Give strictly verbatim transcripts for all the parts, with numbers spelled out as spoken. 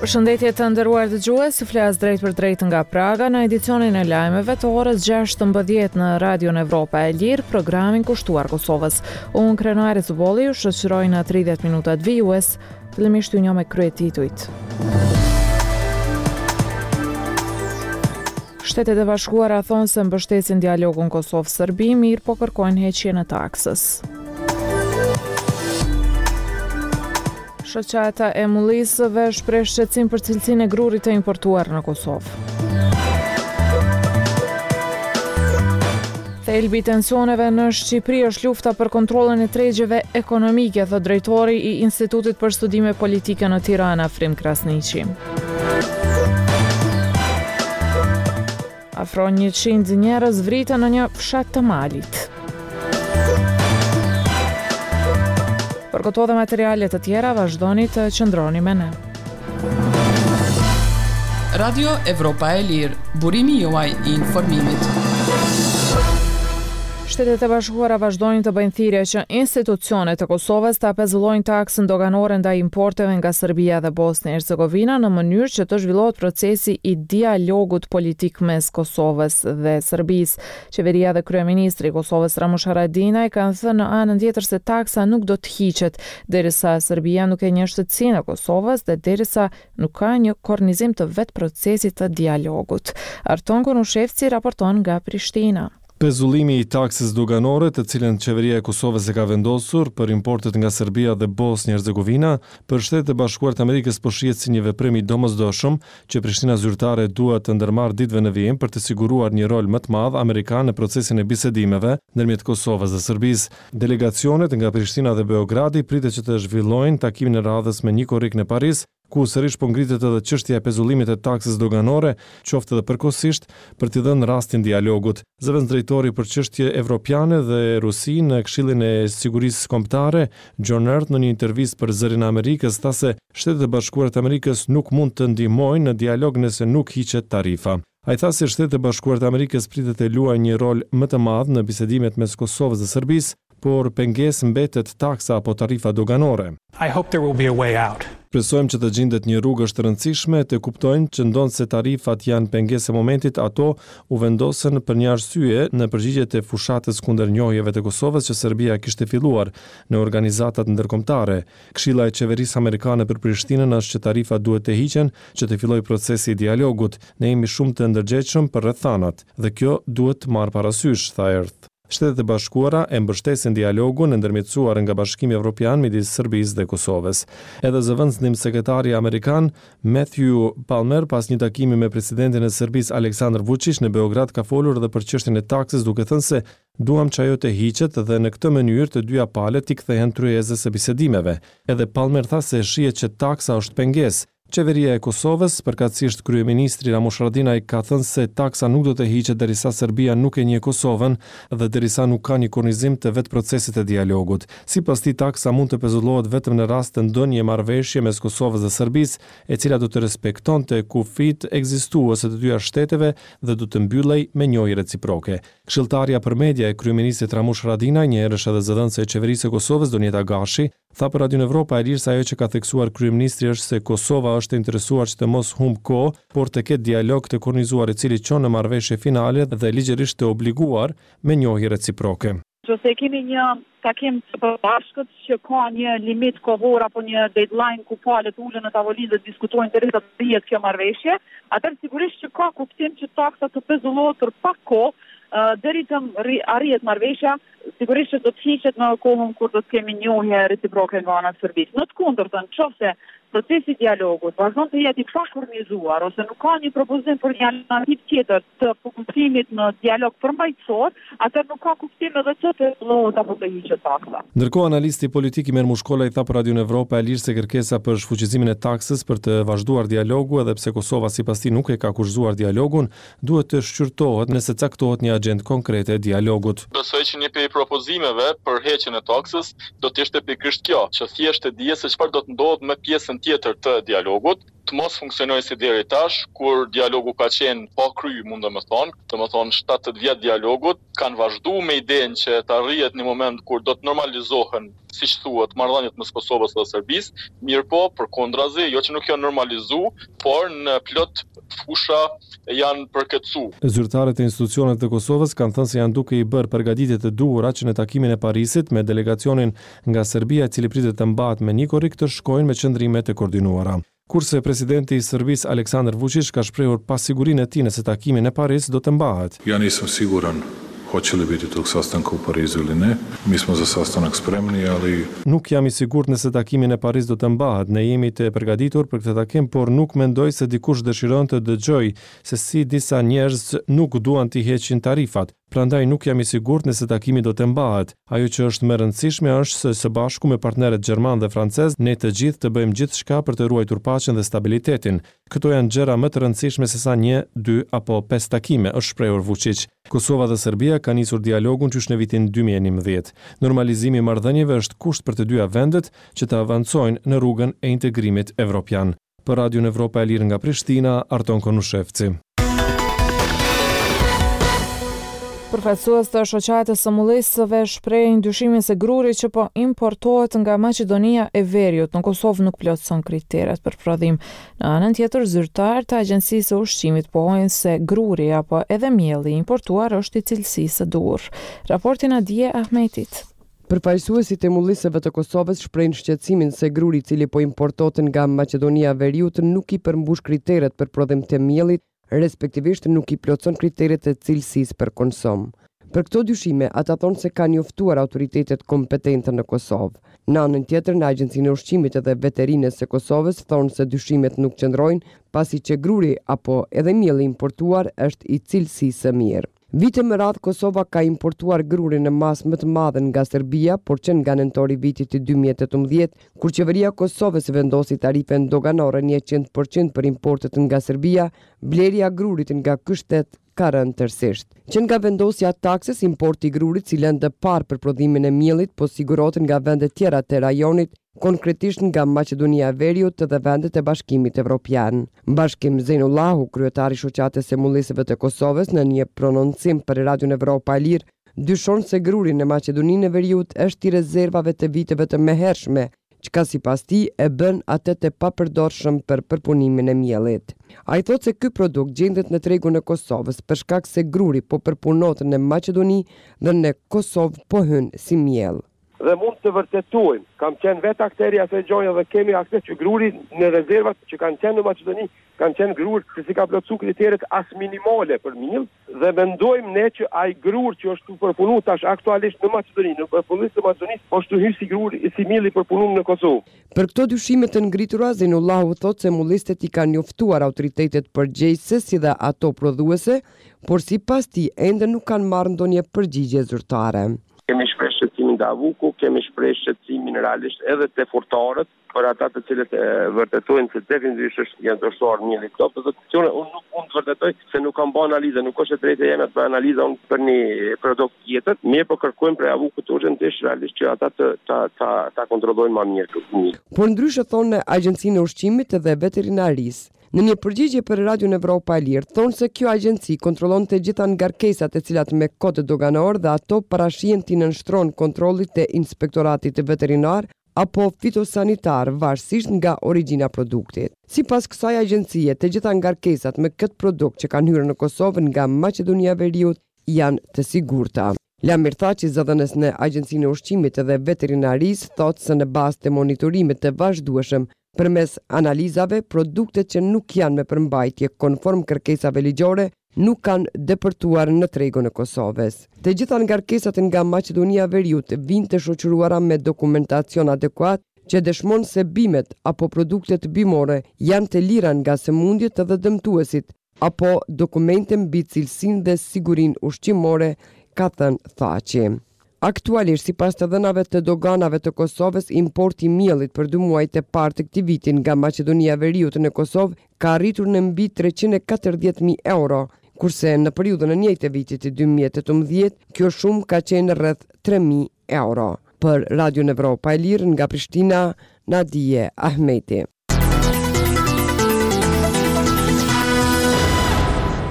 Përshëndetje të nderuar dëgjues, flas drejt për drejt nga Praga në edicionin e lajmeve të orës gjashtëmbëdhjetë në Radion Evropa e Lirë, programin kushtuar Kosovës. Unë Krenari Zubolli ju shoqëroj në tridhjetë minutat vijues, fillimisht ju njoh me kryetitujt. Shtetet e Bashkuara thonë se mbështesin dialogun Kosovë-Serbi, mirë po kërkojnë heqjen e taksës. Shoqata e mullisëve shpreh shqetësim për cilësinë e grurit të importuar në Kosovë. Thelbi i tensioneve në Shqipëri është lufta për kontrollin e tregjeve ekonomike, thot drejtori i Institutit për Studime Politike në Tirana, Frim Krasniqi. Afro njëqind njerëz vritën në një fshat të Malit. Për këto dhe materialet të tjera, vazhdoni të qëndroni me ne. Radio Evropa e Lirë, burimi juaj i informimit. Shtetet e Bashkuara vazhdojnë të bëjnë thirrje që institucionet e Kosovës ta pezullojnë taksën doganore ndaj importeve nga Serbia dhe Bosnia e Hercegovina në mënyrë që të zhvillohet procesi i dialogut politik mes Kosovës dhe Serbisë. Qeveria dhe kryeministri i Kosovës Ramush Haradinaj kanë thënë në anën tjetër se taksa nuk do të hiqet derisa Serbia nuk e njeh shtetësinë e Kosovës dhe derisa nuk ka një kornizim të vet procesit të dialogut. Arton Konushevci raporton nga Prishtina. Pezullimi i taksës doganore, të cilën qeveria e Kosovës e ka vendosur për importet nga Serbia dhe Bosnia e Hercegovina, për Shtetet e Bashkuara të Amerikës po shihet si një veprim i domosdoshëm që Prishtina zyrtare duhet të ndërmarrë ditëve në vijim për të siguruar një rol më të madh amerikan në procesin e bisedimeve ndërmjet Kosovës dhe Serbisë. Delegacionet nga Prishtina dhe Beogradi pritet që të zhvillojnë takimin e radhës me Nikorik në Paris, ku sërish po ngritet edhe çështja e pezullimit të taksës doganore, qoftë edhe përkohësisht, për t'i dhënë rastin dialogut. Zëvendës drejtori për çështje evropiane dhe Rusi në Këshillin e Sigurisë Kombëtare, John Earth, në një intervistë për Zërin e Amerikës, tha se Shtetet e Bashkuara të Amerikës nuk mund të ndihmojnë në dialog nëse nuk hiqet tarifa. Ai tha se Shtetet e Bashkuara të Amerikës pritet të luajnë një rol më të madh në bisedimet mes Kosovës dhe Serbisë, por pengesë mbetet taksa apo tarifa doganore. I hope there will be a way out. Presojmë që të gjendet një rrugë është rëndësishme të kuptojnë që ndonë se tarifat janë pengesë e momentit, ato u vendosën për një arsye në përgjigjet e fushatës kundër njohjeve të Kosovës që Serbia kishte filluar në organizatat ndërkombëtare. Këshilla e qeverisë amerikane për Prishtinën është që tarifat duhet të hiqen që të fillojë procesi i dialogut. Ne jemi shumë të ndërgjegjshëm për rrethanat dhe kjo duhet të marrë parasysh, tha Earth. Shtetet e Bashkuara e mbështesin dialogun e ndërmjetësuar nga Bashkimi Evropian midis Serbisë dhe Kosovës. Edhe zëvendësnim sekretari amerikan Matthew Palmer pas një takimi me presidentin e Serbisë Aleksandar Vučić në Beograd ka folur edhe për çështjen e taksës, duke thënë se duam që ajo të hiqet dhe në këtë mënyrë të dyja palët t'i kthehen tryezës së bisedimeve. Edhe Palmer tha se shihet që taksa është pengesë. Qeveria e Kosovës, përkatësisht kryeministri Ramush Haradinaj, ka thënë se taksa nuk do të hiqet derisa Serbia nuk e njeh Kosovën dhe derisa nuk ka një kornizim të vet procesit të dialogut. Sipas tij, taksa mund të pezullohet vetëm në rast të ndonjë marrëveshje mes Kosovës dhe Serbisë, e cila do të respektonte kufit ekzistuese të dyja shteteve dhe do të mbyllej me njohje reciproke. Këshilltarja për media e kryeministrit Ramush Haradinaj, një herësh edhe zëdhënëse e qeverisë së Kosovës, Donjeta Gashi, tha për Radion Evropa e Lirë se ajo që ka theksuar kryeministri është se Kosova është interesuar që të mos humb kohë, por të ketë dialog të kornizuar i cili çon në marrëveshje finale dhe ligjërisht të obliguar me njohje reciproke. Nëse kemi një takim të bashkët që ka një limit kohor apo një deadline ku palët ulen në tavolinë dhe diskutojnë derisa të bëhet kjo marrëveshje, atëherë sigurisht që ka kuptim që taksa të pezullohet për pak kohë, Uh, deri të arrihet marrëveshja, sigurisht që do të hiqet në kohën kur do të kemi njohje reciproke nga ana e Serbisë. Në të kundërtën, nëse procesi i dialogut vazhdon të jetë i pakornizuar ose nuk ka një propozim për një alternativë tjetër të fokusimit në dialog përmbajtësor, atëherë nuk ka kuptim edhe që të vëllohet apo të hiqet taksa. Ndërkohë, analisti politik Imer Mushkola i tha për Radion Evropa e Lirë se kërkesa për shfuqizimin e taksës për të vazhduar dialogu, edhe pse Kosova sipas tij nuk e ka kurrëzuar dialogun, duhet të shqyrtohet nëse caktohet një agjendë konkrete e dialogut. Besoj që një prej propozimeve për heqjen e taksës do të ishte pikërisht kjo, që thjesht të dihet se çfarë do të ndodhë me pjesën tjetër të dialogut, të mos funksionojë si deri tash, kur dialogu ka qenë pa kry, mund të më thonë, të më thonë shtatëdhjetë vjet dialogut, kanë vazhduar me idenë që të arrihet një moment kur do të normalizohen, siç thuhet, marrëdhëniet mes Kosovës dhe Serbisë, mirë po, përkundrazi, jo që nuk janë normalizu, por në plot fusha janë përkëtsu. Zyrtarët e institucionet të Kosovës kanë thënë se janë duke i bërë përgatitjet e duhura që në takimin e Parisit me delegacionin nga Serbia, i cili pritet të mbahet me Nikorić, të shkojnë me qëndrimet e koordinuara. Kurse presidenti i Serbisë Aleksandar Vučić ka shprehur pasigurinë e tij se takimi në Paris do të mbahet. Ja nisam siguran hoće li biti tog sastanka u Parizu ili ne. Mi smo za sastanak spremni, ali... Nuk jam i sigurt nëse takimi në Paris do të mbahet. Ne jemi të përgatitur për këtë takim, por nuk mendoj se dikush dëshiron të dëgjoj se si disa njerëz nuk duan të heqin tarifat. Prandaj nuk jam i sigurt nëse takimi do të mbahet. Ajo që është më rëndësishme është se së bashku me partnerët gjerman dhe francez, ne të gjithë të bëjmë gjithçka për të ruajtur paqen dhe stabilitetin. Këto janë gjëra më të rëndësishme se sa një, dy apo pesë takime, është shprehur Vučić. Kosova dhe Serbia kanë nisur dialogun qysh në vitin dy mijë e njëmbëdhjetë. Normalizimi i marrëdhënieve është kusht për të dyja vendet që të avancojnë në rrugën e integrimit evropian. Për Radion Evropa e Lirë nga Prishtina, Arton Konushevci. Përfaqësues të shoqatës së mullisëve shprehin dyshimin se gruri që po importohet nga Maqedonia e Veriut në Kosovë nuk plotëson kriteret për prodhim. Në anën tjetër, zyrtarët e Agjencisë së Ushqimit pohojnë se gruri apo edhe mielli importuar është i cilësisë së duhur. Raporti Nadije Ahmetit. Përfaqësuesit e mullisëve të Kosovës shprehin shqetësimin se gruri i cili po importohet nga Maqedonia e Veriut nuk i përmbush kriteret për prodhim të miellit, respektivisht nuk i plotëson kriteret e cilësisë për konsum. Për këto dyshime, ata thonë se kanë njoftuar autoritetet kompetente në Kosovë. Në anën tjetër, në Agjencinë e Ushqimit dhe Veterinës së Kosovës thonë se dyshimet nuk qëndrojnë, pasi që gruri apo edhe mielli importuar është i cilësisë së mirë. Vite më radh Kosova ka importuar gruri në masë më të madhe nga Serbia, por që nga nëntori vitit dy mijë e tetëmbëdhjetë, kur qeveria e Kosovës vendosi tarife doganore njëqind përqind për importet nga Serbia, blerja grurit nga ky shtet ka rënë tërësisht. Që nga vendosja taksës, importi i grurit, cilën të parë për prodhimin e miellit, po sigurohet nga vendet tjera të rajonit, konkretisht nga Maqedonia e Veriut dhe vendet e Bashkimit Evropian. Bashkim Zejnullahu, kryetari i shoqatës së mullisëve të Kosovës, në një prononcim për Radion Evropa e Lirë, dyshon se gruri në Maqedoninë e Veriut është i rezervave të viteve të mëhershme, çka sipas tij e bën atë të papërdorshëm për përpunimin e miellit. Ai thotë se ky produkt gjendet në tregun e Kosovës për shkak se gruri po përpunohet në Maqedoni dhe në Kosovë po hyn si miell. Dhe mund të vërtetojmë, kam qenë vetë akteri asaj gjoje dhe kemi akses që gruri në rezervat që kanë qenë në Maqedoni, kanë qenë grur që si ka plotësu kriteret as minimale për miell, dhe mendojmë ne që ai grur që është përpunu tash aktualisht në Maqedoni, në përpunës të Maqedonisë, është hyrë si grur si miell i përpunuar në Kosovë. Për këto dyshime të ngritura, Zejnullahu thotë se mullistët i kanë njoftuar autoritetet përgjegjëse si dhe ato prodhuese, por sipas tij ende nuk kanë marrë ndonjë përgjigje zyrtare. Kemi shpreh shqetësimin nga Avuku, kemi shpreh shqetësimin realisht edhe te furtorët, për ata të cilët e vërtetojnë se definitivisht janë dështuar mielli këto produkcione. Unë nuk mund të vërtetoj se nuk kam bërë analizë, nuk është e drejtë jeme të bëj analizë unë për një produkt tjetër. Mirë po kërkojmë prej Avukut urgjentisht realisht që ata të ta ta ta kontrollojnë më mirë këtë. Por ndryshe thonë Agjencinë e Ushqimit dhe Veterinarisë. Në një përgjigje për Radion Evropa e Lirë, thonë se kjo agjenci kontrollon të gjitha ngarkesat e cilat me kod doganor dhe ato parashihen t'i nënshtron kontrollit të inspektoratit veterinar apo fitosanitar varësisht nga origjina produktit. Sipas kësaj agjencie, të gjitha ngarkesat me këtë produkt që kanë hyrë në Kosovë nga Maqedonia e Veriut janë të sigurta. Lamir Thaçi, zëdhënës në Agjencinë e Ushqimit dhe Veterinarisë, thotë se në bazë të monitorimit të vazhdueshëm përmes analizave, produktet që nuk janë me përmbajtje konform kërkesave ligjore nuk kanë depërtuar në tregun e Kosovës. Të gjitha ngarkesat nga Maqedonia e Veriut vijnë të shoqëruara me dokumentacion adekuat që dëshmon se bimet apo produktet bimore janë të lira nga sëmundjet dhe dëmtuesit, apo dokumente mbi cilësinë dhe sigurinë ushqimore, ka thënë Thaçi. Aktualisht, sipas të dhënave të doganave të Kosovës, importi i miellit për dy muajt e parë të këtij viti nga Maqedonia e Veriut në Kosovë ka arritur në mbi treqind e katërdhjetë mijë euro, kurse në periudhën e njëjtë të vitit dy mijë e tetëmbëdhjetë, kjo shumë ka qenë rreth tre mijë euro. Për Radion Evropa e Lirë nga Prishtina, Nadije Ahmeti.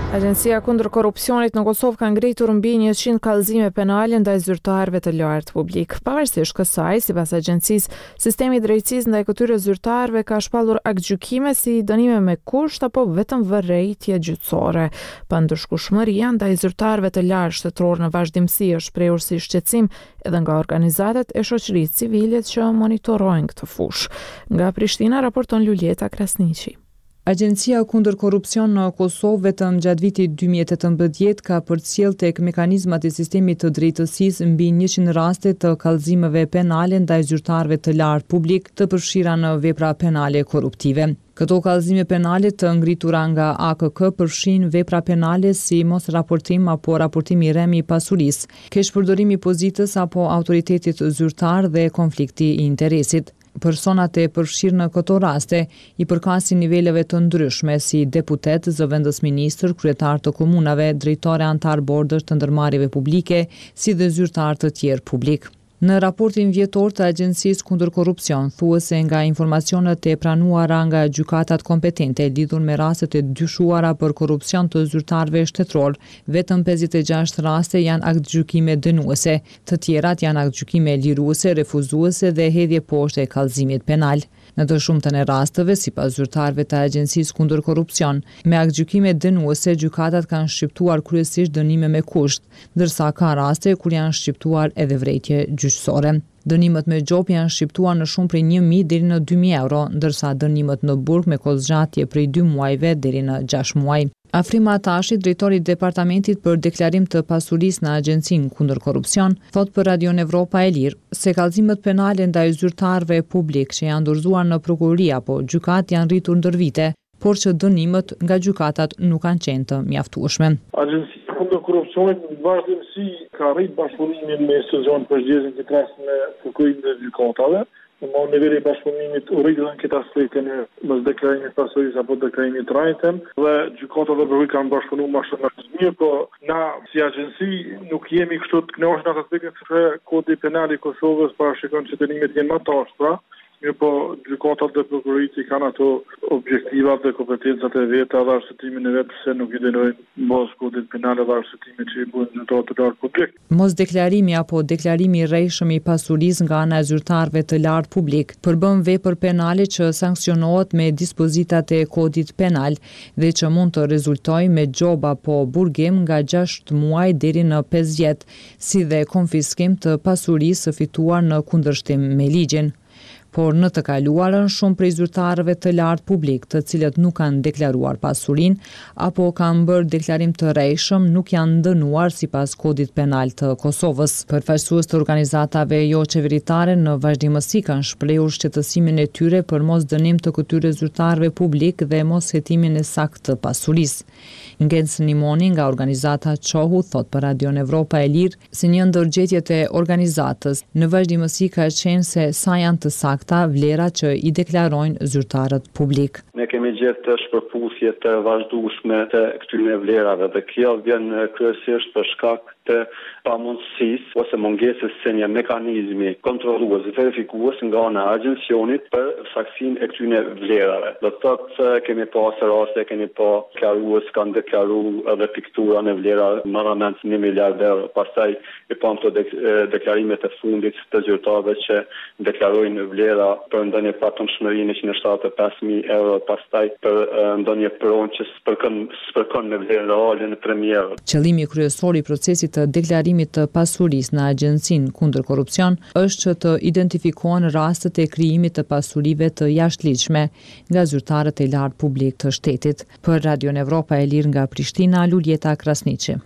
Agjencia kundër korrupsionit në Kosovë ka ngritur mbi njëqind kallëzime penale ndaj zyrtarëve të lartë publik. Pavarësisht kësaj, sipas agjencisë, sistemi i drejtësisë ndaj këtyre zyrtarëve ka shpallur aktgjykime si dënime me kusht apo vetëm vërejtje gjyqësore. Pandërshkueshmëria ndaj zyrtarëve të lartë shtetëror në vazhdimsi është shprehur si shqetësim edhe nga organizatat e shoqërisë civile që monitorojnë këtë fushë. Nga Prishtina raporton Luljeta Krasniqi. Agjencia kundër korrupsion në Kosovë vetëm gjatë vitit dy mijë e tetëmbëdhjetë ka përcjell tek mekanizmat e sistemit të drejtësisë mbi njëqind raste të kallëzimeve penale ndaj zyrtarëve të lartë publik të përfshira në vepra penale korruptive. Këto kallëzime penale të ngritura nga A K K përfshin vepra penale si mos raportim apo raportim i rrem i pasurisë, keqpërdorim i pozitës apo autoritetit zyrtar dhe konflikti i interesit. Personat e përfshirë në këto raste i përkasin niveleve të ndryshme si deputet, zëvendës ministër, kryetar të komunave, drejtore antar bordësh të ndërmarrjeve publike, si dhe zyrtar të tjerë publik. Në raportin vjetor të Agjencisë kundër korrupsion, thuhet se nga informacionet e pranuara nga gjykatat kompetente lidhur me rastet e dyshuara për korrupsion të zyrtarëve shtetëror, vetëm pesëdhjetë e gjashtë raste janë aktgjykime dënuese, të tjerat janë aktgjykime liruese, refuzuese dhe hedhje poshtë e kallëzimit penal. Në të shumtën e rasteve, sipas zyrtarëve të Agjencisë kundër korrupsion, me aktgjykime dënuese gjykatat kanë shqiptuar kryesisht dënime me kusht, ndërsa ka raste kur janë shqiptuar edhe vrejtje gjyqësore. Dënimet me gjop janë shqiptuar në shumë prej një mijë deri në dy mijë euro, ndërsa dënimet në burg me kozgjatje prej dy muajve deri në gjashtë muaj. Afrima Atashi, drejtori i departamentit për deklarim të pasurisë në Agjencinë kundër korrupsion, thot për Radio Evropa e Lirë se kallëzimet penale ndaj zyrtarëve publik që janë dorëzuar në prokurori apo gjykat janë rritur ndër vite, por që dënimet nga gjykatat nuk kanë qenë të mjaftueshme. Agjencia kundër korrupsionit në vazhdimsi ka rrit bashkëpunimin me sezon përgjithësin që tras me prokurorin dhe gjykatave. Në niveli i bashkëpunimit u rritën këtë aspekte në mos deklarimit pasurisë apo deklarimit rajtem dhe gjykatat dhe prokurori kanë bashkëpunuar më shumë të mirë, po na si agjenci nuk jemi kështu të kënaqur në atë aspektin se kodi penal i Kosovës parashikon që dënimet janë më të ashpra. Mirë po, gjykatat dhe prokurorit kanë ato objektivat dhe kompetencat e veta dhe arsëtimin e vetë se nuk i dënojnë mos kodit penale dhe arsëtimin që i bujnë zyrtarët të lartë publik. Mos deklarimi apo deklarimi i rrejshëm i pasurisë nga ana e zyrtarëve të lartë publik përbën vepër penale që sanksionohet me dispozitat e kodit penal dhe që mund të rezultojë me gjob apo burgim nga gjashtë muaj deri në pesë vjet, si dhe konfiskim të pasurisë së fituar në kundërshtim me ligjin. Por në të kaluarën shumë prej zyrtarëve të lartë publik, të cilët nuk kanë deklaruar pasurinë apo kanë bërë deklarim të rrejshëm, nuk janë dënuar sipas kodit penal të Kosovës. Përfaqësues të organizatave jo qeveritare në vazhdimësi kanë shprehur shqetësimin e tyre për mos dënim të këtyre zyrtarëve publik dhe mos hetimin e saktë të pasurisë. Ngec Nimoni nga organizata Çohu thot për Radio Evropa e Lirë se një ndër gjetjet e organizatës në vazhdimësi ka qenë se sa janë të saktë ta vlera që i deklarojnë zyrtarët publik. Ne kemi gjetë të shpërpusje të vazhdueshme të këtyre vlerave dhe kjo vjen kryesisht për shkak të pamundësisë ose mungesës së një mekanizmi kontrollues dhe verifikues nga ana e agjencionit për saksinë e këtyre vlerave. Do të thotë se kemi pasur raste, kemi pa deklarues kanë deklaruar edhe piktura në vlera më rëndë se një miliard euro. Pastaj i pam të dek deklarimet e fundit të zyrtarëve që deklarojnë vlera për ndonjë patundshmëri në njëqind e shtatëdhjetë e pesë mijë euro, pastaj për ndonjë pronë që spërkon spërkon me vlerë reale në tre mijë euro. Qëllimi kryesor i procesit të deklarimit të pasurisë në Agjencinë kundër korrupsion është që të identifikohen rastet e krijimit të pasurive të jashtëligjshme nga zyrtarët e lartë publik të shtetit. Për Radio Evropa e Lirë nga Prishtina, Luljeta Krasniqi.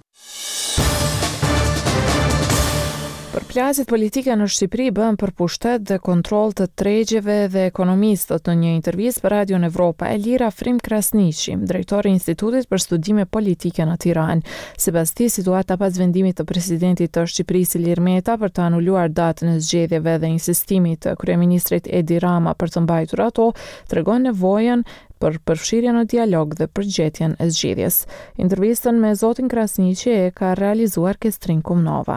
Përplasjet politike në Shqipëri bën për pushtet dhe kontroll të tregjeve dhe ekonomistët në një intervistë për Radio Evropa e Lirë Afrim Krasniqi, drejtori i Institutit për Studime Politike në Tiranë. Sipas tij, situata pas vendimit të presidentit të Shqipërisë Ilir Meta për të anuluar datën e zgjedhjeve dhe insistimit të kryeministrit Edi Rama për të mbajtur ato, tregon nevojën për përfshirje në dialog dhe përgjetjen e zgjedhjes. Intervistën me zotin Krasniqi e ka realizuar Kestrin Kumnova.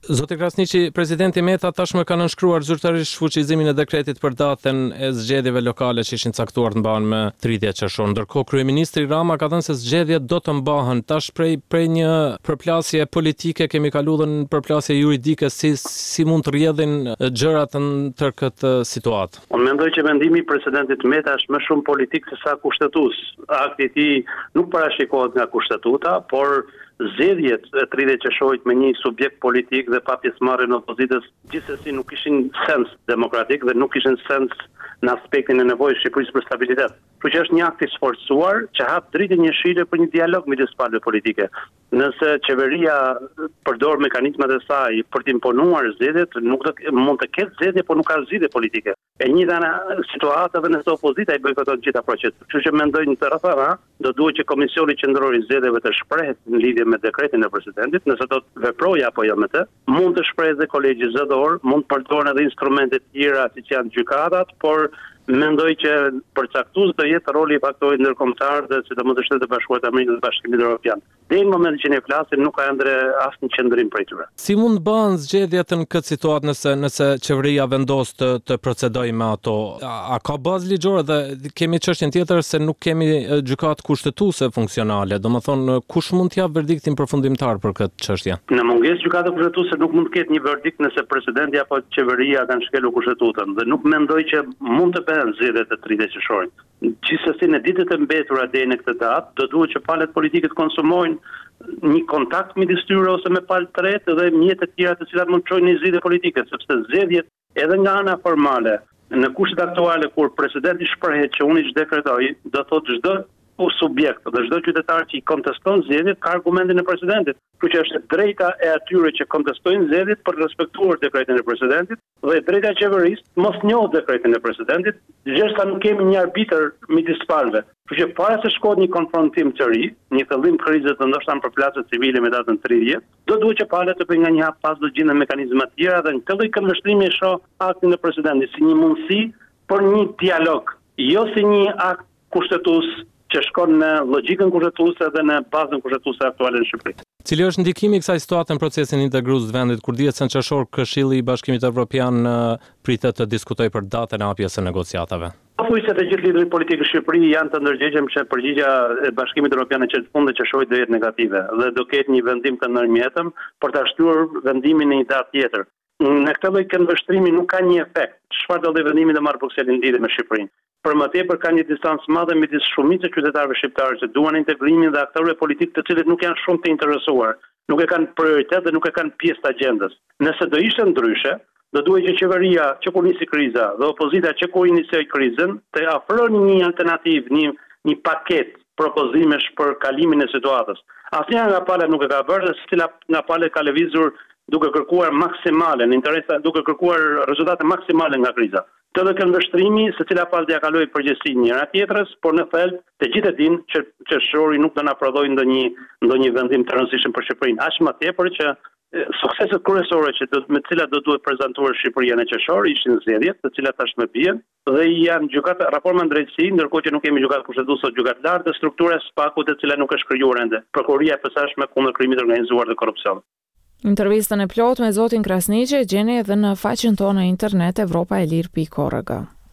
Zoti Krasniqi, presidenti Meta tashmë ka nënshkruar zyrtarisht fuqizimin e dekretit për datën e zgjedhjeve lokale që ishin caktuar të mbahen më tridhjetë qershor. Ndërkohë kryeministri Rama ka thënë se zgjedhjet do të mbahen. Tash prej prej një përplasje politike kemi kaluar në përplasje juridike, si si mund të rrjedhin gjërat në tër këtë situatë. Unë mendoj që mendimi i presidentit Meta është më shumë politik se sa kushtetues. Akti i tij nuk parashikohet nga kushtetuta, por zgjedhjet e tridhjetë qershorit me një subjekt politik dhe pa pjesëmarrjen e opozitës gjithsesi nuk kishin sens demokratik dhe nuk kishin sens në aspektin e nevojës së Shqipërisë për stabilitet. Kështu që është një akt i sforcuar që hap dritë një shile për një dialog midis palëve politike. Nëse qeveria përdor mekanizmat e saj për të imponuar zgjedhjet, nuk do mund të ketë zgjedhje, por nuk ka zgjidhje politike. E njëjta situatë edhe nëse opozita i bojkoton gjitha proceset. Kështu që mendoj në të rrethana do duhet që Komisioni Qendror i Zgjedhjeve të shprehet në lidhje me dekretin e presidentit, nëse do të veprojë apo jo me të, mund të shprehë dhe kolegji zgjedhor, mund të përdoren edhe instrumente të tjera siç janë gjykatat, por mendoj që përcaktues do jetë roli i faktorit ndërkombëtar dhe sidomos të Shtetit të Bashkuar të Amerikës dhe Bashkimit Evropian. Deri në momentin që ne flasim nuk ka endre asnjë qendrim prej tyre. Si mund bëhen zgjedhjet në këtë situatë nëse nëse qeveria vendos të të procedojë me ato? A, a ka bazë ligjore dhe kemi çështjen tjetër se nuk kemi gjykatë kushtetuese funksionale. Domethënë kush mund të jap verdiktin përfundimtar për këtë çështje? Në mungesë gjykate kushtetuese nuk mund të ketë një verdikt nëse presidenti apo qeveria kanë shkelur kushtetutën dhe nuk mendoj që mund të bëhen zgjedhjet e tridhjetë qershorit. Gjithsesi në ditët e mbetura deri në këtë datë do duhet që palët politike të konsumojnë një kontakt midis tyre ose me palë të tretë dhe mjete të tjera të cilat mund të çojnë në zgjidhje politike, sepse zgjedhjet edhe nga ana formale në kushtet aktuale kur presidenti shprehet që unë i dekretoj, do thotë çdo subjekt dhe çdo qytetar që i konteston zgjedhjet ka argumentin e presidentit. Kështu që është drejta e atyre që kontestojnë zgjedhjet për të respektuar dekretin e presidentit dhe drejta e qeverisë mos njohë dekretin e presidentit, gjithashtu nuk kemi një arbitër midis palëve. Kështu që para se shkohet një konfrontim të ri, një fillim krize të ndoshta në përplasje civile me datën tridhjetë, do duhet që palët të bëjnë nga një hap pas do gjenden mekanizma të tjera dhe në këtë lloj këndvështrimi e shoh aktin e presidentit si një mundësi për një dialog, jo si një akt kushtetues që shkon në logjikën kushtetuese dhe në bazën kushtetuese aktuale në Shqipëri. Cili është ndikimi i kësaj situate në procesin integrues të vendit, kur dihet se në qershor Këshilli i Bashkimit Evropian pritet të diskutojë për datën e hapjes së negociatave? Fuqësit e gjithë liderit politik në Shqipëri janë të ndërgjegjshëm që përgjigja e Bashkimit Evropian në çdo fund të qershorit do jetë negative dhe do ketë një vendim të ndërmjetëm për ta shtruar vendimin në një datë tjetër. Në këtë lloj këndvështrimi nuk ka një efekt. Çfarë do të vendimi të marrë Brukseli në lidhje me Shqipërinë? Për më tepër ka një distancë madhe midis shumicës së qytetarëve shqiptarë që duan integrimin dhe aktorëve politikë të cilët nuk janë shumë të interesuar, nuk e kanë prioritet dhe nuk e kanë pjesë të agjendës. Nëse do ishte ndryshe, do duhet që qeveria që kur nisi kriza dhe opozita që kur inisoi krizën të afronin një alternativë, një një paketë propozimesh për kalimin e situatës. Asnjëra nga palët nuk e ka bërë dhe secila nga palët ka lëvizur duke kërkuar maksimale në interes, duke kërkuar rezultate maksimale nga kriza. Të dhe këndvështrimi, se cila palë t'ja kaloi përgjegjësinë njëra tjetrës, por në thelb të gjithë e dinë që qershori nuk do na prodhojë ndonjë ndonjë vendim të rëndësishëm për Shqipërinë. Aq më tepër që e, sukseset kryesore që do, me të cilat do duhet prezantuar Shqipëria në qershor ishin zgjedhjet, të cilat tashmë bien dhe janë gjykat raporti me drejtësi, ndërkohë që nuk kemi gjykat kushtetuese ose gjykat lartë dhe struktura e SPAK-ut e cila nuk është krijuar ende. Prokuroria e posaçme kundër krimit të organizuar dhe korrupsionit. Intervistën e plot me zotin Krasniqi gjeni edhe në faqen tonë internet evropa e lir pikë org.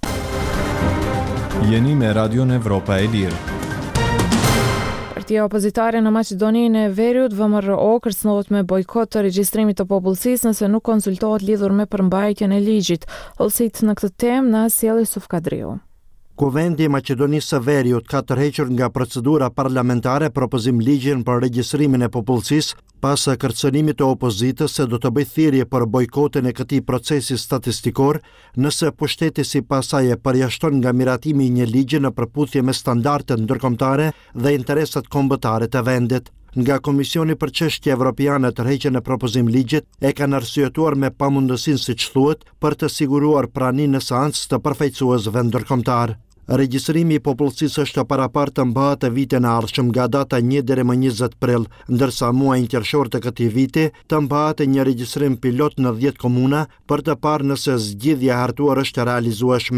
Jeni me Radion Evropa e Lirë. Partia opozitare në Maqedoninë e Veriut V M R O kërcënohet me bojkot të regjistrimit të popullsisë nëse nuk konsultohet lidhur me përmbajtjen e ligjit. Hollësit në këtë temë na sjell Yusuf Kadriu. Kuvendi i Maqedonisë së Veriut ka tërhequr nga procedura parlamentare propozim ligjin për regjistrimin e popullsisë pas kërcënimit të opozitës se do të bëjë thirrje për bojkotin e këtij procesi statistikor nëse pushteti sipas saj e përjashton nga miratimi i një ligji në përputhje me standardet ndërkombëtare dhe interesat kombëtare të vendit. Nga Komisioni për Çështje Evropiane tërheqjen e propozim ligjit e kanë arsyetuar me pamundësinë, siç thuhet, për të siguruar praninë në seancë të përfaqësuesve ndërkombëtar. Regjistrimi i popullsisë është parapartë të mbahet të vitin e ardhshëm nga data një deri më njëzet prill, ndërsa muajin qershor të këtij viti të mbahet një regjistrim pilot në dhjetë komuna për të parë nëse zgjidhja e hartuar është realizueshme.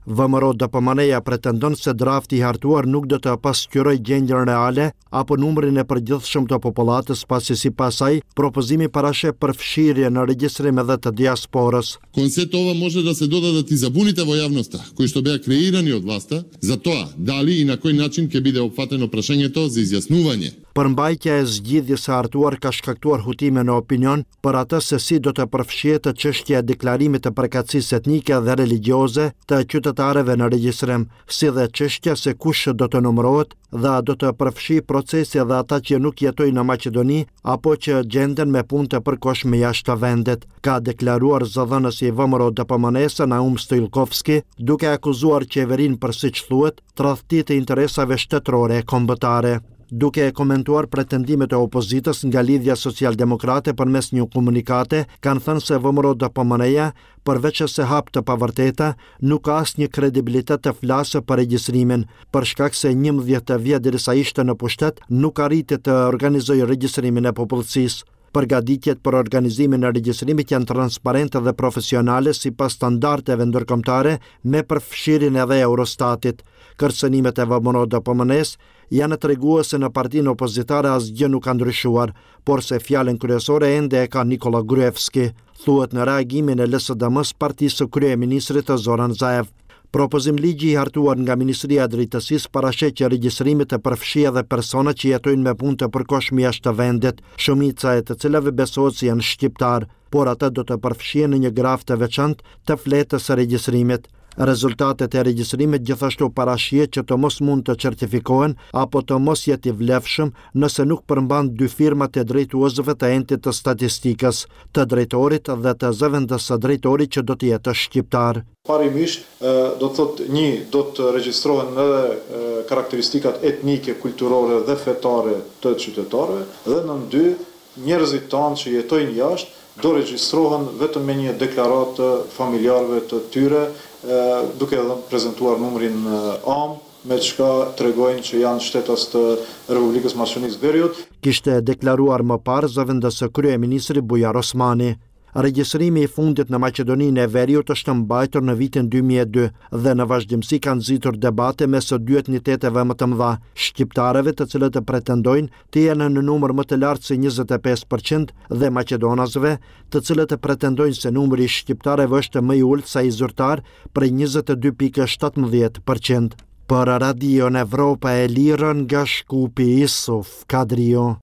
V M R O D P M N-ja pretendon se drafti i hartuar nuk do të pasqyroj gjendjen reale apo numrin e përgjithshëm të popullatës, pasi sipas saj propozimi parasheh përfshirje në regjistrim edhe të diasporës. Koncept ova može da se doda da ti zabunite во јавноста, кои што беа креирани од власта, за тоа дали и на кој начин ќе биде опфатено прашањето за изјаснување. Përmbajtja e zgjidhjes së hartuar ka shkaktuar hutime në opinion për atë se si do të përfshihet çështja e deklarimit të përkatësisë etnike dhe religjioze të qytetarëve në regjistrim, si dhe çështja se kush do të numërohet dhe a do të përfshi procesi edhe ata që nuk jetojnë në Maqedoni apo që gjenden me punë të përkohshme jashtë vendit, ka deklaruar zëdhënësi i V M R O D P M N-s Naum Stojlkovski, duke akuzuar qeverinë për siç thuhet tradhti të interesave shtetërore e kombëtare. Duke e komentuar pretendimet e opozitës nga Lidhja Social-Demokrate përmes një komunikate, kanë thënë se V M R O D P M N-ja, përveç se hap të pavërteta, nuk ka asnjë kredibilitet të flasë për regjistrimin, për shkak se njëmbëdhjetë vjet derisa ishte në pushtet, nuk arriti të organizojë regjistrimin e popullsisë. Përgatitjet për organizimin e regjistrimit janë transparente dhe profesionale sipas standardeve ndërkombëtare me përfshirjen edhe e Eurostatit. Kërcënimet e V M R O D P M N-s janë treguese në partinë opozitare asgjë nuk ka ndryshuar, por se fjalën kryesore ende e ka Nikola Gruevski, thuhet në reagimin e L S D M-s partisë së kryeministrit Zoran Zaev. Propozim ligji i hartuar nga Ministria e Drejtësisë parasheh që regjistrimi të përfshijë edhe persona që jetojnë me punë të përkohshme jashtë vendit, shumica e të cilave besohet se janë shqiptar, por ata do të përfshihen në një graf të veçantë të fletës së regjistrimit. Rezultatet e regjistrimit gjithashtu parashihet që të mos mund të certifikohen apo të mos jetë i vlefshëm nëse nuk përmban dy firmat e drejtuesve të entit të statistikës, të drejtorit dhe të zëvendës së drejtorit që do të jetë shqiptar. Parimisht, do të thotë një, do të regjistrohen edhe karakteristikat etnike, kulturore dhe fetare të qytetarëve, dhe në dy, njerëzit tanë që jetojnë jashtë do regjistrohen vetëm me një deklaratë familjarëve të tyre, duke edhe prezentuar numrin A M, me çka tregojnë që janë shtetas të Republikës Maqedonisë Veriut. Kishte deklaruar më parë zëvendës së kryeministrit Bujar Osmani. Regjistrimi i fundit në Maqedoninë e Veriut është mbajtur në vitin dy mijë e dy dhe në vazhdimsi kanë nxitur debate mes së dy etniteteve më të mëdha, shqiptarëve të cilët të pretendojnë të jenë në numër më të lartë se njëzet e pesë përqind dhe maqedonasve, të cilët të pretendojnë se numri i shqiptarëve është më i ulët sa i zyrtar për njëzet e dy pikë shtatëmbëdhjetë përqind. Për Radion Evropa e Lirë nga Shkupi Isuf Kadrio.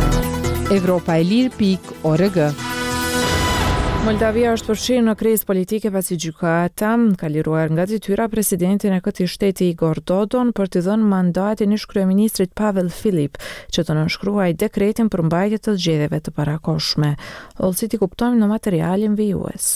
Evropa e Lirë pikë org. Moldavia është përfshirë në krizë politike pasi gjykata ka liruar nga detyra presidentin e këtij shteti Igor Dodon për të dhënë mandatin ish kryeministrit Pavel Filip që të nënshkruajë dekretin për mbajtje të zgjedhjeve të parakohshme. Ose ti kuptojmë në materialin vijues.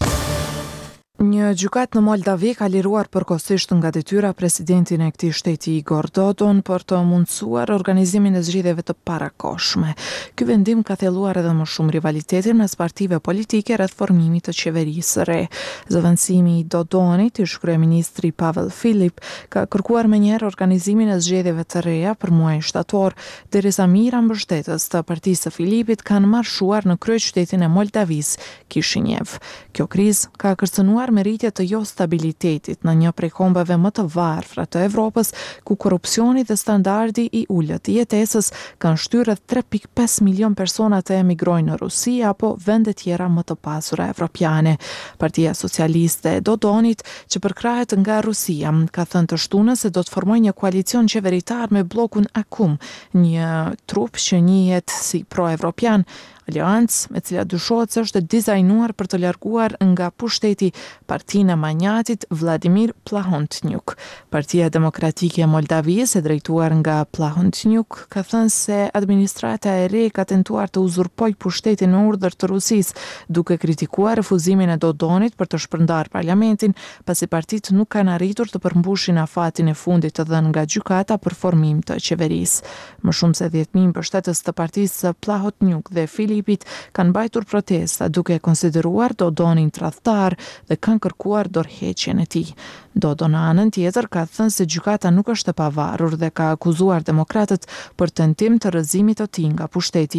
Një gjykat në Moldavi ka liruar përkohësisht nga detyra presidentin e këtij shteti Igor Dodon për të mundësuar organizimin e zgjedhjeve të parakohshme. Ky vendim ka thelluar edhe më shumë rivalitetin mes partive politike rreth formimit të qeverisë së re. Zëvendësimi i Dodonit, ish kryeministri Pavel Filip, ka kërkuar menjëherë organizimin e zgjedhjeve të reja për muajin shtator, derisa mira mbështetës të partisë së Filipit kanë marshuar në kryeqytetin e Moldavisë, Kishinev. Kjo krizë ka kërcënuar meritje të jo stabilitetit në një prej kombeve më të varfra të Evropës, ku korrupsioni dhe standardi i ulët i jetesës kanë shtyrë rreth tre pikë pesë milion persona të emigrojnë në Rusi apo vende tjera më të pasura evropiane. Partia Socialiste e Dodonit, që përkrahet nga Rusia, ka thënë të shtunës se do të formojë një koalicion qeveritar me bllokun Akum, një trup që njihet si pro-evropian, aleancë me cila dyshohet se është dizajnuar për të larguar nga pushteti partinë e manjatit Vladimir Plahotniuc. Partia Demokratike e Moldavisë, e drejtuar nga Plahotniuc, ka thënë se administrata e re ka tentuar të uzurpojë pushtetin në urdhër të Rusisë, duke kritikuar refuzimin e Dodonit për të shpërndarë parlamentin, pasi partitë nuk kanë arritur të përmbushin afatin e fundit të dhënë nga gjykata për formim të qeverisë. Më shumë se dhjetë mijë mbështetës të partisë së Plahotniuc dhe Filipit kanë mbajtur protesta duke konsideruar Dodonin tradhtar dhe kanë kërkuar dorëheqjen e tij. Dodon në anën tjetër ka thënë se gjykata nuk është e pavarur dhe ka akuzuar demokratët për tentim të rrëzimit të tij nga pushteti.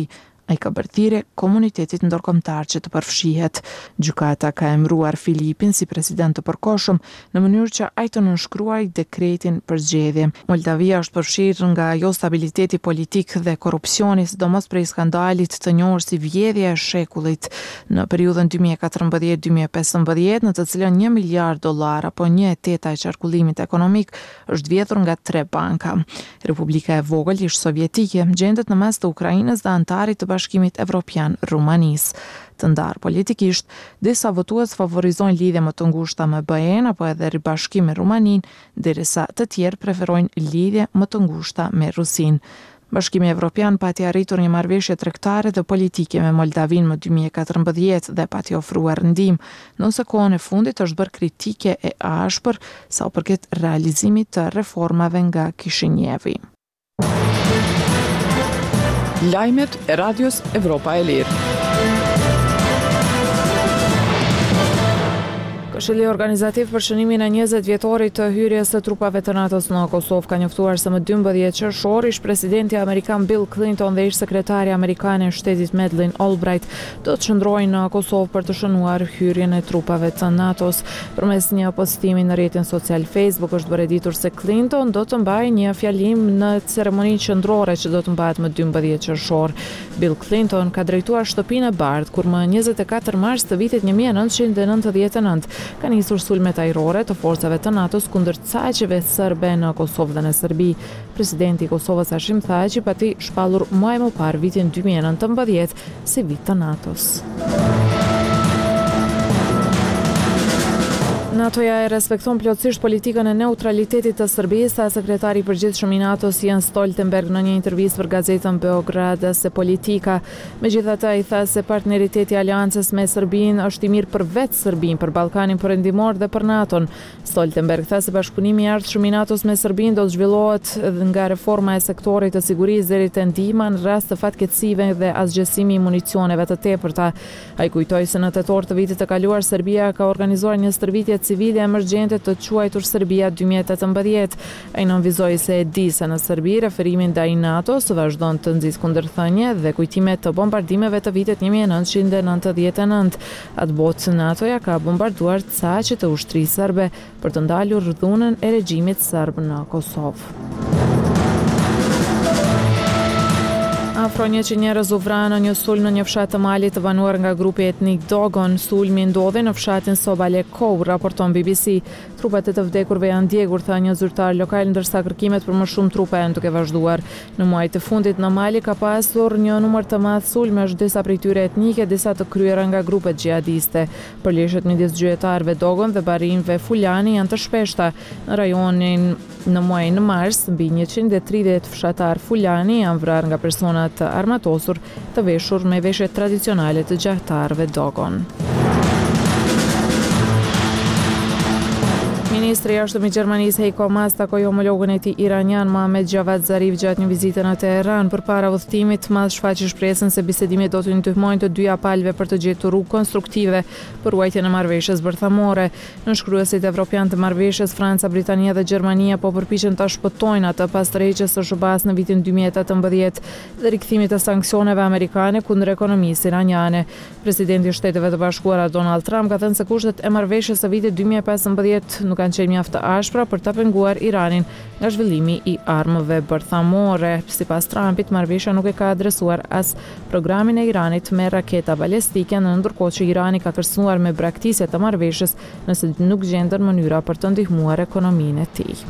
ai ka bërë thirrje komunitetit ndërkombëtar që të përfshihet. Gjykata ka emëruar Filipin si president të përkohshëm në mënyrë që ai të nënshkruajë dekretin për zgjedhje. Moldavia është përfshirë nga jo stabiliteti politik dhe korrupsioni, sidomos prej skandalit të njohur si vjedhja e shekullit në periudhën dy mijë e katërmbëdhjetë deri dy mijë e pesëmbëdhjetë, në të cilën një miliard dollar apo një e teta e qarkullimit ekonomik është vjedhur nga tre banka. Republika e vogël ish sovjetike gjendet në mes të Ukrainës dhe antarit të Bashkimit Evropian, Rumanisë. Të ndarë politikisht, disa votues favorizojnë lidhje më të ngushta me B E-n apo edhe ribashkim me Rumaninë, derisa të tjerë preferojnë lidhje më të ngushta me Rusinë. Bashkimi Evropian pati arritur një marrëveshje tregtare dhe politike me Moldavinë më dy mijë e katërmbëdhjetë dhe pati ofruar ndihmë, nëse kohën e fundit është bërë kritike e ashpër sa u përket realizimit të reformave nga Kishinjevi. Lajmet e Radios Evropa e Lirë. Këshilli organizativ për shënimin e njëzet vjetorit të hyrjes së trupave të NATO-s në Kosovë ka njoftuar se më dymbëdhjetë qershor ish presidenti amerikan Bill Clinton dhe ish sekretari amerikane e shtetit Madeleine Albright do të qëndrojnë në Kosovë për të shënuar hyrjen e trupave të NATO-s. Përmes një postimi në rrjetin social Facebook është bërë ditur se Clinton do të mbajë një fjalim në ceremoninë qendrore që do të mbahet më dymbëdhjetë qershor. Bill Clinton ka drejtuar shtëpinë e bardhë kur më njëzet e katër mars të vitit një mijë e nëntëqind e nëntëdhjetë e nëntë ka nisur sulmet ajrore të forcave të NATO-s kundër caqeve serbe në Kosovë dhe në Serbi. Presidenti i Kosovës Hashim Thaçi pati shpallur muaj më parë vitin dy mijë e nëntëmbëdhjetë si vit të NATO-s. NATO-ja e respekton plotësisht politikën e neutralitetit të Serbisë, sa sekretari i përgjithshëm i NATO-s Jens Stoltenberg në një intervistë për gazetën Beograd se Politika. Megjithatë, ai tha se partneriteti i aleancës me Serbinë është i mirë për vetë Serbinë, për Ballkanin perëndimor dhe për NATO-n. Stoltenberg tha se bashkëpunimi i ardhshëm i NATO-s me Serbinë do të zhvillohet nga reforma e sektorit të sigurisë deri te ndihma në rast të fatkeqësive dhe asgjësimi i municioneve të tepërta. Ai kujtoi se në tetor të vitit të kaluar Serbia ka organizuar një stërvitje civile emergjente të quajtur Serbia dy mijë e tetëmbëdhjetë. Ai nënvizoi se e di se në Serbi referimin ndaj NATO-s vazhdon të nxjisë kundërthënie dhe kujtime të bombardimeve të vitit një mijë e nëntëqind e nëntëdhjetë e nëntë. Atë botë NATO-ja ka bombarduar caqet e ushtrisë serbe për të ndalur dhunën e regjimit serb në Kosovë. Afro njëqind njerëz u vranë në një sulm në një fshat të Malit të banuar nga grupi etnik Dogon. Sulmi ndodhi në fshatin Sobalekov, raporton B B C. Trupat e të vdekurve janë djegur, tha një zyrtar lokal, ndërsa kërkimet për më shumë trupa janë duke vazhduar. Në muajt e fundit në Mali ka pasur një numër të madh sulmesh, disa prej tyre etnike, disa të kryera nga grupet xhihadiste. Përleshjet midis gjyqtarëve Dogon dhe barinëve Fulani janë të shpeshta. Në rajonin në muajin mars, mbi njëqind e tridhjetë fshatar Fulani janë vrarë nga persona të armatosur të veshur me veshje tradicionale të gjahtarëve Dogon. Ministri i jashtëm i Gjermanisë Heiko Maas takoi homologën e tij iranian Mohammad Javad Zarif gjatë një vizite në Teheran. Përpara udhëtimit, Maas shfaqi shpresën se bisedimet do të ndihmojnë të dyja palëve për të gjetur rrugë konstruktive për ruajtjen e marrëveshjes bërthamore. Nënshkruesit evropian të marrëveshjes Franca, Britania dhe Gjermania po përpiqen ta shpëtojnë atë pas tërheqjes së Shobas në vitin dy mijë e tetëmbëdhjetë dhe rikthimit të sanksioneve amerikane kundër ekonomisë iraniane. Presidenti i Shteteve të Bashkuara Donald Trump ka thënë se kushtet e marrëveshjes së vitit dy mijë e pesëmbëdhjetë nuk kanë qenë mjaft të ashpra për ta penguar Iranin nga zhvillimi i armëve bërthamore. Sipas Trumpit, marrëveshja nuk e ka adresuar as programin e Iranit me raketa balistike, në ndërkohë që Irani ka kërcënuar me braktisje të marrëveshjes nëse nuk gjendet mënyra për të ndihmuar ekonominë e tij.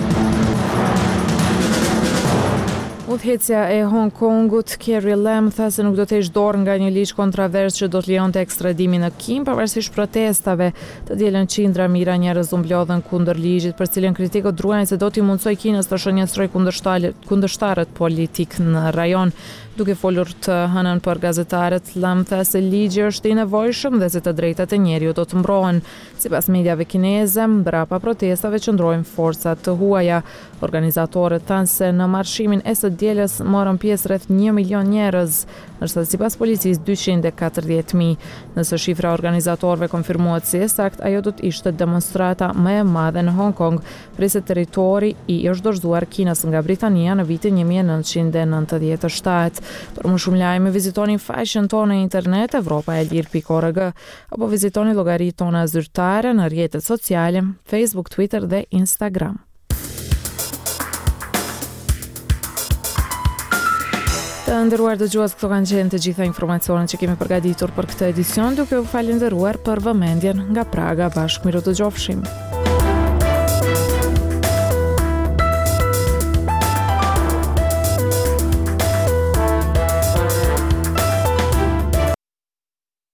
Udhëheqësja e Hong Kongut, Carrie Lam, tha se nuk do të heqë dorë nga një ligj kontrovers që do të lejonte ekstradimin në Kim, pavarësisht protestave. Të dielën qindra mijëra njerëz u mblodhen kundër ligjit, për cilën kritikët druajnë se do t'i mundsojë Kinës të shënjestrojë kundërshtarët politik në rajon. Duke folur të hënën për gazetarët, Lam tha se ligji është i nevojshëm dhe se të drejtat e njeriut do të mbrohen. Sipas mediave kineze, mbrapa protestave qëndrojnë forcat të huaja. Organizatorët thanë se në marshimin e së dielës morën pjesë rreth një milion njerëz, ndërsa sipas policisë dyqind e katërdhjetë mijë. Nëse shifra e organizatorëve konfirmohet si e saktë, ajo do të ishte demonstrata më e madhe në Hong Kong, prisi territori i është dorëzuar Kinës nga Britania në vitin një mijë e nëntëqind e nëntëdhjetë e shtatë. Për më shumë lajme, vizitoni faqen tonë në internet evropaelir pikë org apo vizitoni llogaritë tona zyrtare në rrjetet sociale, Facebook, Twitter dhe Instagram. Të nderuar dëgjues, këto kanë qenë të gjitha informacionet që kemi përgatitur për këtë edicion, duke u falendëruar për vëmendjen nga Praga. Bashkë miru të gjofshim.